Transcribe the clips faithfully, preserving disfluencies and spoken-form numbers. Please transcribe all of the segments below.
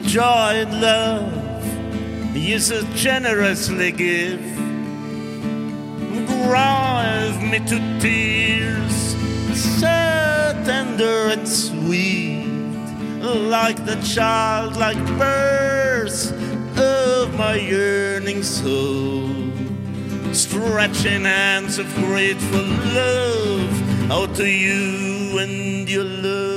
joy and love you so generously give drive me to tears, so tender and sweet, like the childlike birth of my yearning soul, stretching hands of grateful love out to you and your love.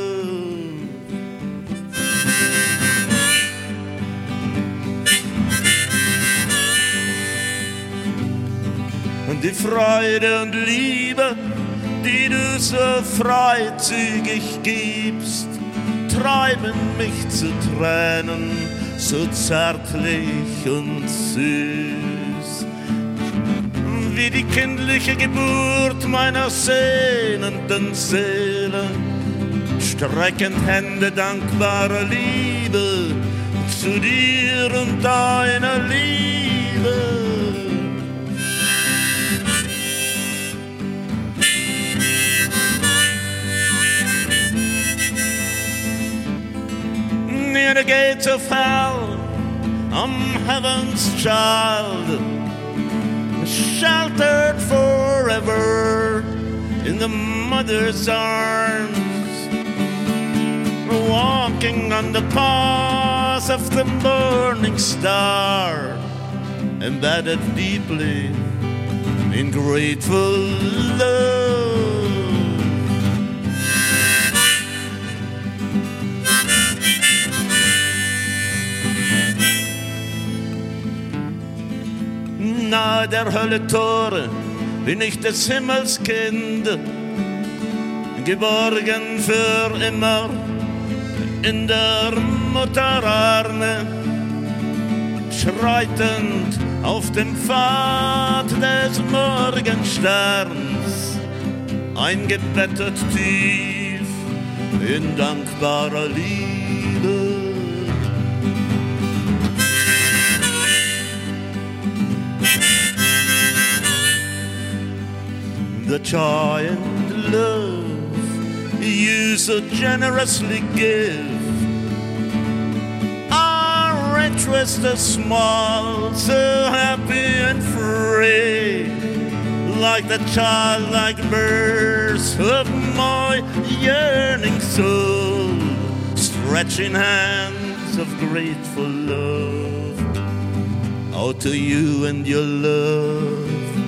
Und die Freude und Liebe, die du so freizügig gibst, treiben mich zu Tränen, so zärtlich und süß. Wie die kindliche Geburt meiner sehnenden Seele, streckend Hände dankbarer Liebe zu dir und deiner Liebe. Near the gates of hell, I'm heaven's child, sheltered forever in the mother's arms, walking on the path of the morning star, embedded deeply in grateful love. Nahe der Hölle Tore bin ich des Himmels Kind, geborgen für immer in der Mutterarme, schreitend auf dem Pfad des Morgensterns, eingebettet tief in dankbarer Liebe. The joy and love you so generously give are interest as small, so happy and free, like the childlike birth of my yearning soul, stretching hands of grateful love out to you and your love.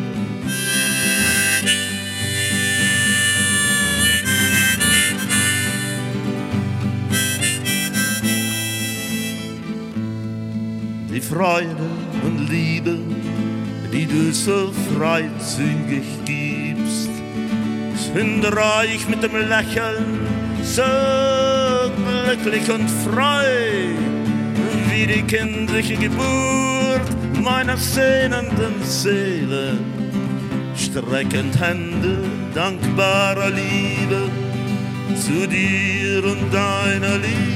Die Freude und Liebe, die du so freizügig gibst, sind reich mit dem Lächeln, so glücklich und frei, wie die kindliche Geburt meiner sehnenden Seele, streckend Hände dankbarer Liebe zu dir und deiner Liebe.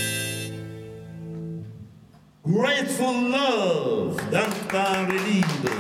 Grateful love, dankbare Liebe.